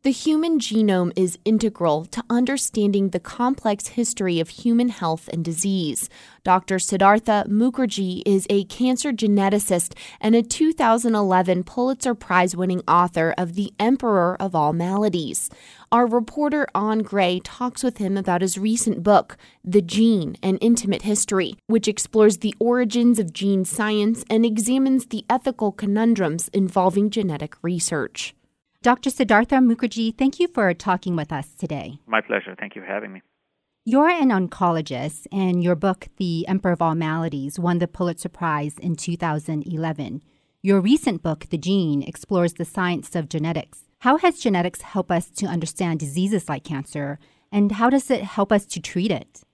The human genome is integral to understanding the complex history of human health and disease. Dr. Siddhartha Mukherjee is a cancer geneticist and a 2011 Pulitzer Prize-winning author of The Emperor of All Maladies. Our reporter An Gray talks with him about his recent book, The Gene, An Intimate History, which explores the origins of gene science and examines the ethical conundrums involving genetic research. Dr. Siddhartha Mukherjee, thank you for talking with us today. My pleasure. Thank you for having me. You're an oncologist, and your book, The Emperor of All Maladies, won the Pulitzer Prize in 2011. Your recent book, The Gene, explores the science of genetics. How has genetics helped us to understand diseases like cancer, and how does it help us to treat it?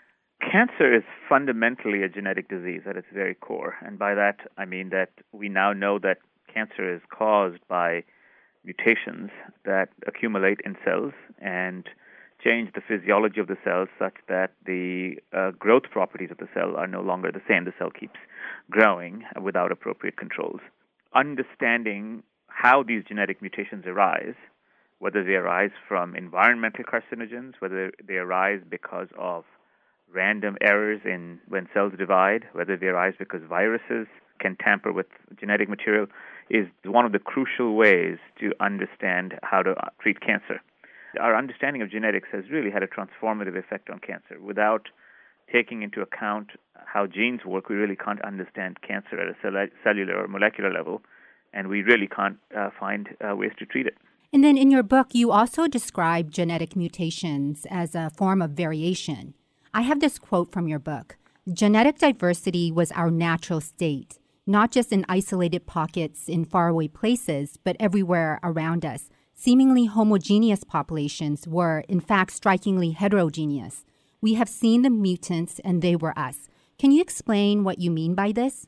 Cancer is fundamentally a genetic disease at its very core. And by that, I mean that we now know that cancer is caused by mutations that accumulate in cells and change the physiology of the cells such that the growth properties of the cell are no longer the same. The cell keeps growing without appropriate controls. Understanding how these genetic mutations arise, whether they arise from environmental carcinogens, whether they arise because of random errors in when cells divide, whether they arise because viruses can tamper with genetic material, is one of the crucial ways to understand how to treat cancer. Our understanding of genetics has really had a transformative effect on cancer. Without taking into account how genes work, we really can't understand cancer at a cellular or molecular level, and we really can't find ways to treat it. And then in your book, you also describe genetic mutations as a form of variation. I have this quote from your book: "Genetic diversity was our natural state, not just in isolated pockets in faraway places, but everywhere around us. Seemingly homogeneous populations were, in fact, strikingly heterogeneous. We have seen the mutants, and they were us." Can you explain what you mean by this?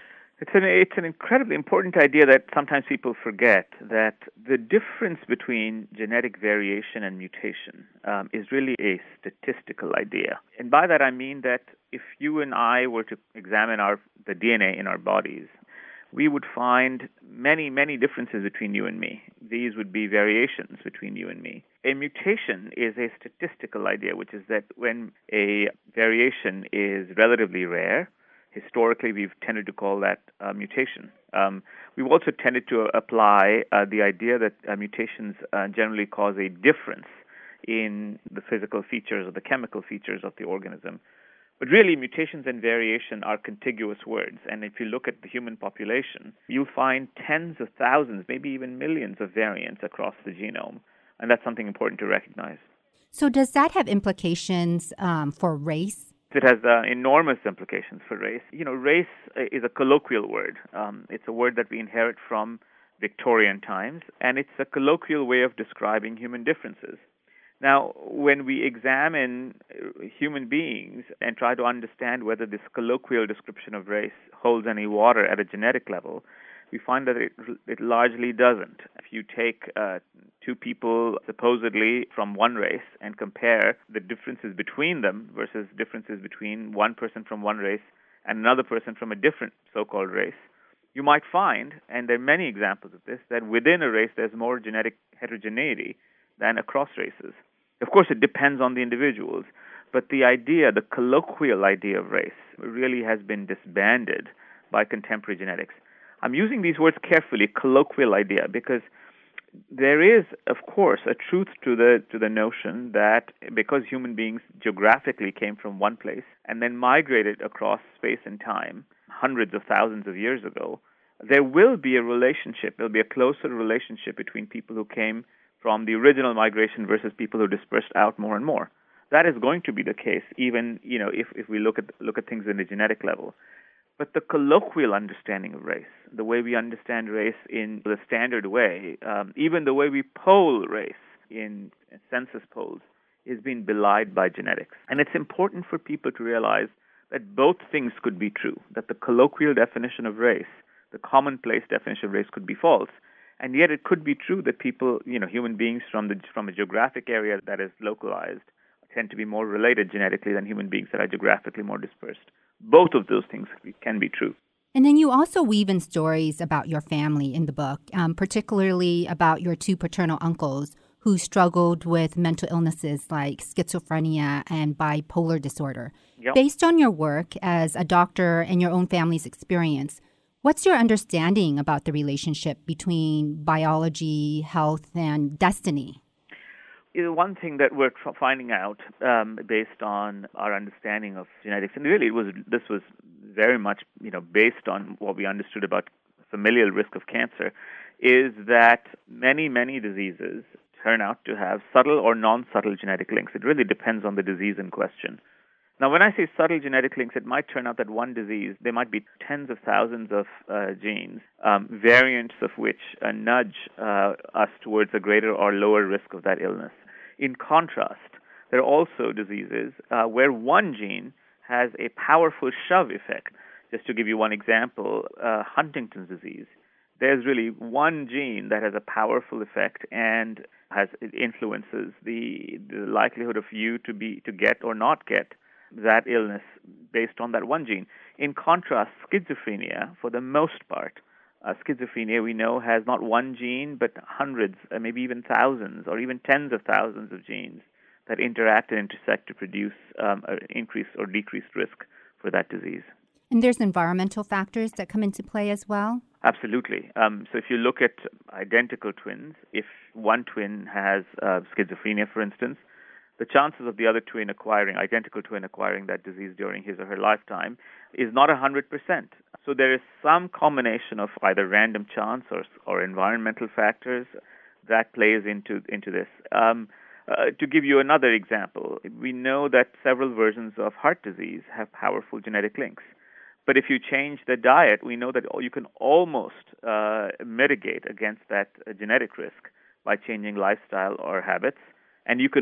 It's an incredibly important idea that sometimes people forget, that the difference between genetic variation and mutation is really a statistical idea. And by that I mean that if you and I were to examine the DNA in our bodies, we would find many, many differences between you and me. These would be variations between you and me. A mutation is a statistical idea, which is that when a variation is relatively rare, historically, we've tended to call that mutation. We've also tended to apply the idea that mutations generally cause a difference in the physical features or the chemical features of the organism. But really, mutations and variation are contiguous words. And if you look at the human population, you'll find tens of thousands, maybe even millions of variants across the genome. And that's something important to recognize. So does that have implications for race? It has enormous implications for race. You know, race is a colloquial word. It's a word that we inherit from Victorian times, and it's a colloquial way of describing human differences. Now, when we examine human beings and try to understand whether this colloquial description of race holds any water at a genetic level, we find that it largely doesn't. If you take two people supposedly from one race and compare the differences between them versus differences between one person from one race and another person from a different so-called race, you might find, and there are many examples of this, that within a race there's more genetic heterogeneity than across races. Of course, it depends on the individuals, but the colloquial idea of race really has been disbanded by contemporary genetics. I'm using these words carefully, colloquial idea, because there is, of course, a truth to the notion that because human beings geographically came from one place and then migrated across space and time hundreds of thousands of years ago, there will be a relationship. There'll be a closer relationship between people who came from the original migration versus people who dispersed out more and more. That is going to be the case, even if we look at things in the genetic level. But the colloquial understanding of race, the way we understand race in the standard way, even the way we poll race in census polls, is being belied by genetics. And it's important for people to realize that both things could be true, that the colloquial definition of race, the commonplace definition of race, could be false. And yet it could be true that people, human beings from a geographic area that is localized tend to be more related genetically than human beings that are geographically more dispersed. Both of those things can be true. And then you also weave in stories about your family in the book, particularly about your two paternal uncles who struggled with mental illnesses like schizophrenia and bipolar disorder. Yep. Based on your work as a doctor and your own family's experience, what's your understanding about the relationship between biology, health, and destiny? One thing that we're finding out based on our understanding of genetics, and really this was very much based on what we understood about familial risk of cancer, is that many diseases turn out to have subtle or non-subtle genetic links. It really depends on the disease in question. Now, when I say subtle genetic links, it might turn out that one disease, there might be tens of thousands of genes, variants of which nudge us towards a greater or lower risk of that illness. In contrast, there are also diseases where one gene has a powerful shove effect. Just to give you one example, Huntington's disease. There's really one gene that has a powerful effect and it influences the likelihood of you to get or not get that illness based on that one gene. In contrast, schizophrenia, for the most part, schizophrenia we know has not one gene but hundreds, maybe even thousands, or even tens of thousands of genes that interact and intersect to produce increased or decreased risk for that disease. And there's environmental factors that come into play as well? Absolutely. So if you look at identical twins, if one twin has schizophrenia, for instance, the chances of the other identical twin acquiring that disease during his or her lifetime is not 100%. So there is some combination of either random chance or environmental factors that plays into this. To give you another example, we know that several versions of heart disease have powerful genetic links. But if you change the diet, we know that you can almost mitigate against that genetic risk by changing lifestyle or habits. And you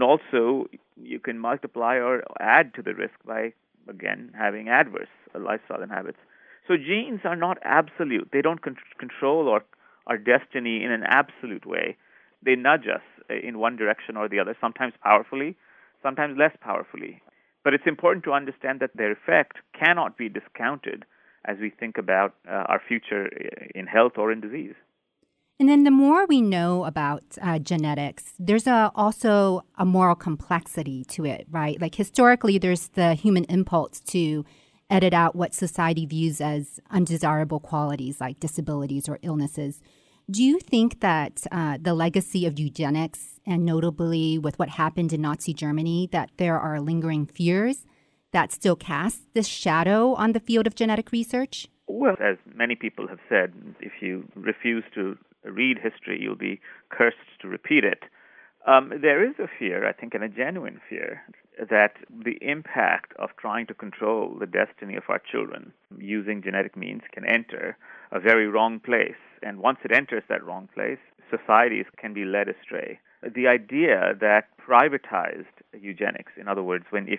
can multiply or add to the risk by, again, having adverse lifestyle and habits. So genes are not absolute. They don't control our destiny in an absolute way. They nudge us in one direction or the other, sometimes powerfully, sometimes less powerfully. But it's important to understand that their effect cannot be discounted as we think about our future in health or in disease. And then the more we know about genetics, there's also a moral complexity to it, right? Like historically, there's the human impulse to edit out what society views as undesirable qualities like disabilities or illnesses. Do you think that the legacy of eugenics, and notably with what happened in Nazi Germany, that there are lingering fears that still cast this shadow on the field of genetic research? Well, as many people have said, if you refuse to read history, you'll be cursed to repeat it. There is a fear, I think, and a genuine fear, that the impact of trying to control the destiny of our children using genetic means can enter a very wrong place. And once it enters that wrong place, societies can be led astray. The idea that privatized eugenics, in other words, if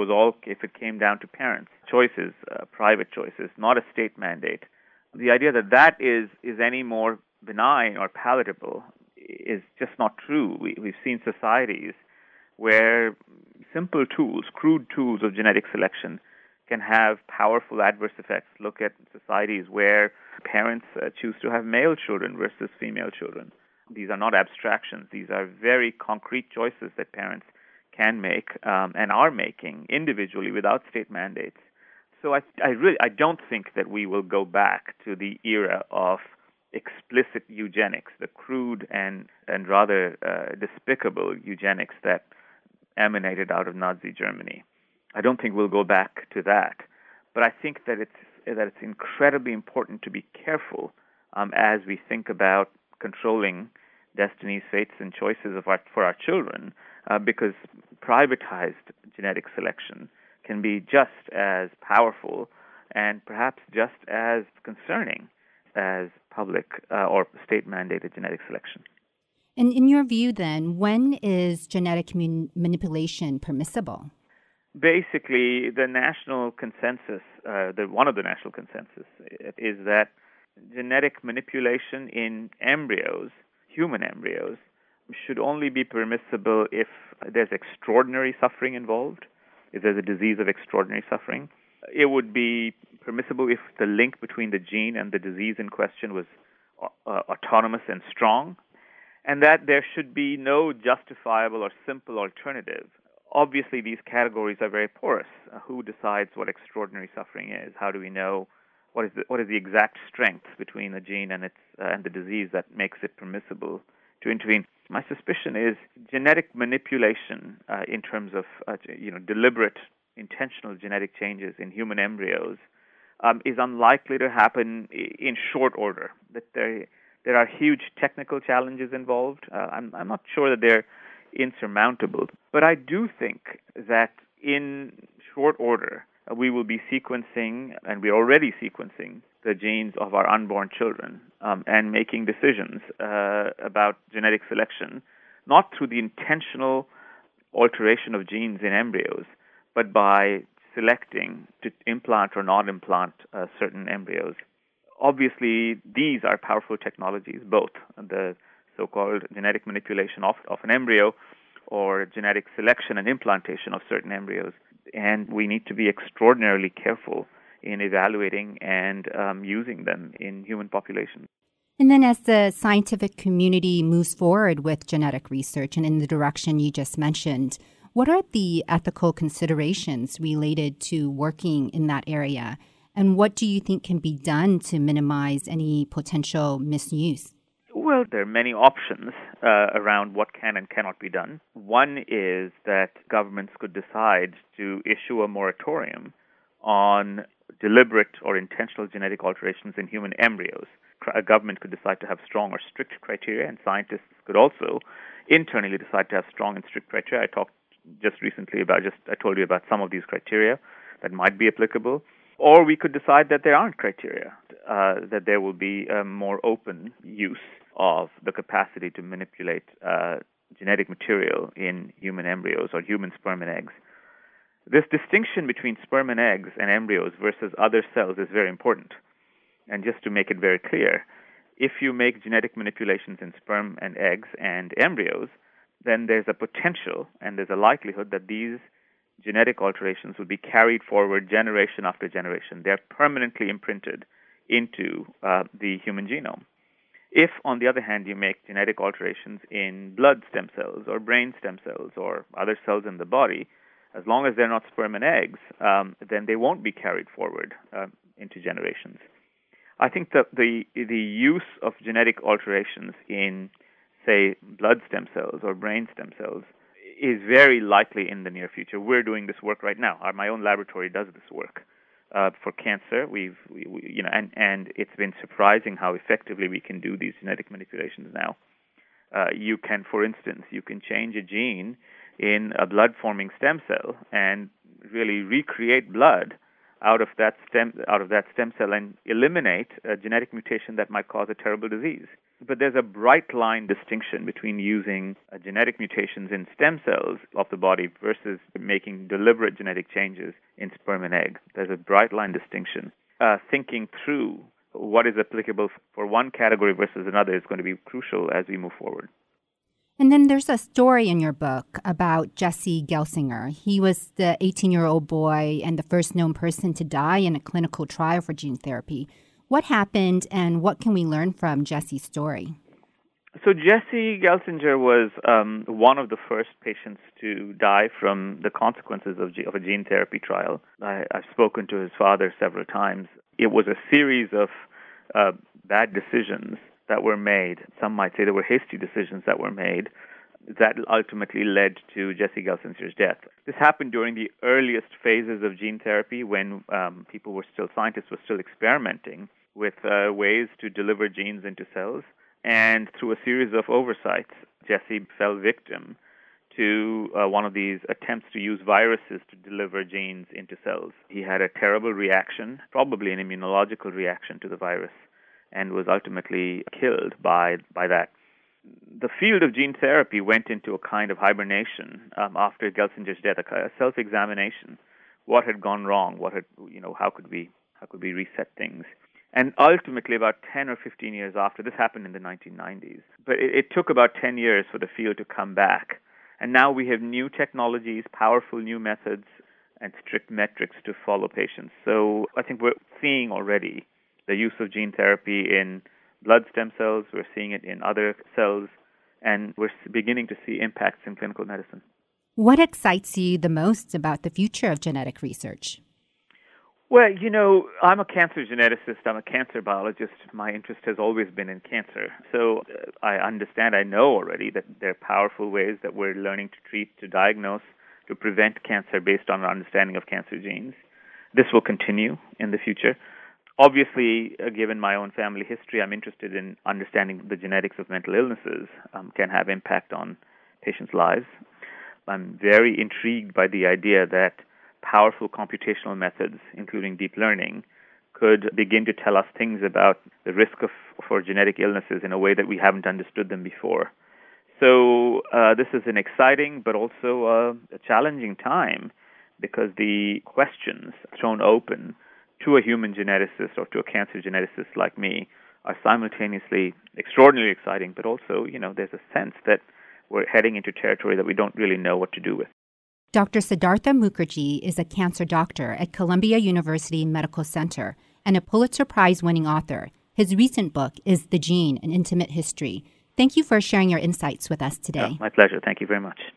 it came down to parents' choices, private choices, not a state mandate, the idea that is any more benign or palatable is just not true. We've seen societies where simple tools, crude tools of genetic selection can have powerful adverse effects. Look at societies where parents choose to have male children versus female children. These are not abstractions. These are very concrete choices that parents can make and are making individually without state mandates. So I don't think that we will go back to the era of explicit eugenics, the crude and rather despicable eugenics that emanated out of Nazi Germany. I don't think we'll go back to that. But I think that it's incredibly important to be careful as we think about controlling destinies, fates, and choices for our children, because privatized genetic selection can be just as powerful and perhaps just as concerning as public or state-mandated genetic selection. And in your view, then, when is genetic manipulation permissible? Basically, the national consensus, one of the national consensus, is that genetic manipulation in embryos, human embryos, should only be permissible if there's extraordinary suffering involved, if there's a disease of extraordinary suffering. It would be permissible if the link between the gene and the disease in question was autonomous and strong. and that there should be no justifiable or simple alternative. Obviously, these categories are very porous. Who decides what extraordinary suffering is? How do we know what is the exact strength between the gene and the disease that makes it permissible to intervene? My suspicion is genetic manipulation in terms of deliberate, intentional genetic changes in human embryos is unlikely to happen in short order. That there are huge technical challenges involved. I'm not sure that they're insurmountable, but I do think that in short order we will be sequencing, and we're already sequencing, the genes of our unborn children and making decisions about genetic selection, not through the intentional alteration of genes in embryos, but by selecting to implant or not implant certain embryos. Obviously, these are powerful technologies, both the so-called genetic manipulation of an embryo or genetic selection and implantation of certain embryos. And we need to be extraordinarily careful in evaluating and using them in human populations. And then as the scientific community moves forward with genetic research and in the direction you just mentioned, what are the ethical considerations related to working in that area? And what do you think can be done to minimize any potential misuse? Well, there are many options around what can and cannot be done. One is that governments could decide to issue a moratorium on deliberate or intentional genetic alterations in human embryos. A government could decide to have strong or strict criteria, and scientists could also internally decide to have strong and strict criteria. I told you about some of these criteria that might be applicable. Or we could decide that there aren't criteria, that there will be a more open use of the capacity to manipulate genetic material in human embryos or human sperm and eggs. This distinction between sperm and eggs and embryos versus other cells is very important. And just to make it very clear, if you make genetic manipulations in sperm and eggs and embryos, then there's a potential and there's a likelihood that these genetic alterations will be carried forward generation after generation. They're permanently imprinted into the human genome. If, on the other hand, you make genetic alterations in blood stem cells or brain stem cells or other cells in the body, as long as they're not sperm and eggs, then they won't be carried forward into generations. I think that the use of genetic alterations in, say, blood stem cells or brain stem cells is very likely in the near future. We're doing this work right now. My own laboratory does this work for cancer. And it's been surprising how effectively we can do these genetic manipulations now. You can change a gene in a blood-forming stem cell and really recreate blood out of that stem cell and eliminate a genetic mutation that might cause a terrible disease. But there's a bright line distinction between using genetic mutations in stem cells of the body versus making deliberate genetic changes in sperm and egg. There's a bright line distinction. Thinking through what is applicable for one category versus another is going to be crucial as we move forward. And then there's a story in your book about Jesse Gelsinger. He was the 18-year-old boy and the first known person to die in a clinical trial for gene therapy. What happened, and what can we learn from Jesse's story? So Jesse Gelsinger was one of the first patients to die from the consequences of a gene therapy trial. I've spoken to his father several times. It was a series of bad decisions that were made. Some might say there were hasty decisions that were made that ultimately led to Jesse Gelsinger's death. This happened during the earliest phases of gene therapy when scientists were still experimenting with ways to deliver genes into cells. And through a series of oversights, Jesse fell victim to one of these attempts to use viruses to deliver genes into cells. He had a terrible reaction, probably an immunological reaction to the virus, and was ultimately killed by that. The field of gene therapy went into a kind of hibernation after Gelsinger's death, a self-examination. What had gone wrong? How could we reset things? And ultimately, about 10 or 15 years after, this happened in the 1990s, but it took about 10 years for the field to come back. And now we have new technologies, powerful new methods, and strict metrics to follow patients. So I think we're seeing already the use of gene therapy in blood stem cells. We're seeing it in other cells and we're beginning to see impacts in clinical medicine. What excites you the most about the future of genetic research? Well, I'm a cancer geneticist. I'm a cancer biologist. My interest has always been in cancer. So I know already that there are powerful ways that we're learning to treat, to diagnose, to prevent cancer based on our understanding of cancer genes. This will continue in the future. Obviously, given my own family history, I'm interested in understanding the genetics of mental illnesses can have impact on patients' lives. I'm very intrigued by the idea that powerful computational methods, including deep learning, could begin to tell us things about the risk for genetic illnesses in a way that we haven't understood them before. So this is an exciting but also a challenging time, because the questions thrown open to a human geneticist or to a cancer geneticist like me are simultaneously extraordinarily exciting, but also, there's a sense that we're heading into territory that we don't really know what to do with. Dr. Siddhartha Mukherjee is a cancer doctor at Columbia University Medical Center and a Pulitzer Prize-winning author. His recent book is The Gene, An Intimate History. Thank you for sharing your insights with us today. My pleasure. Thank you very much.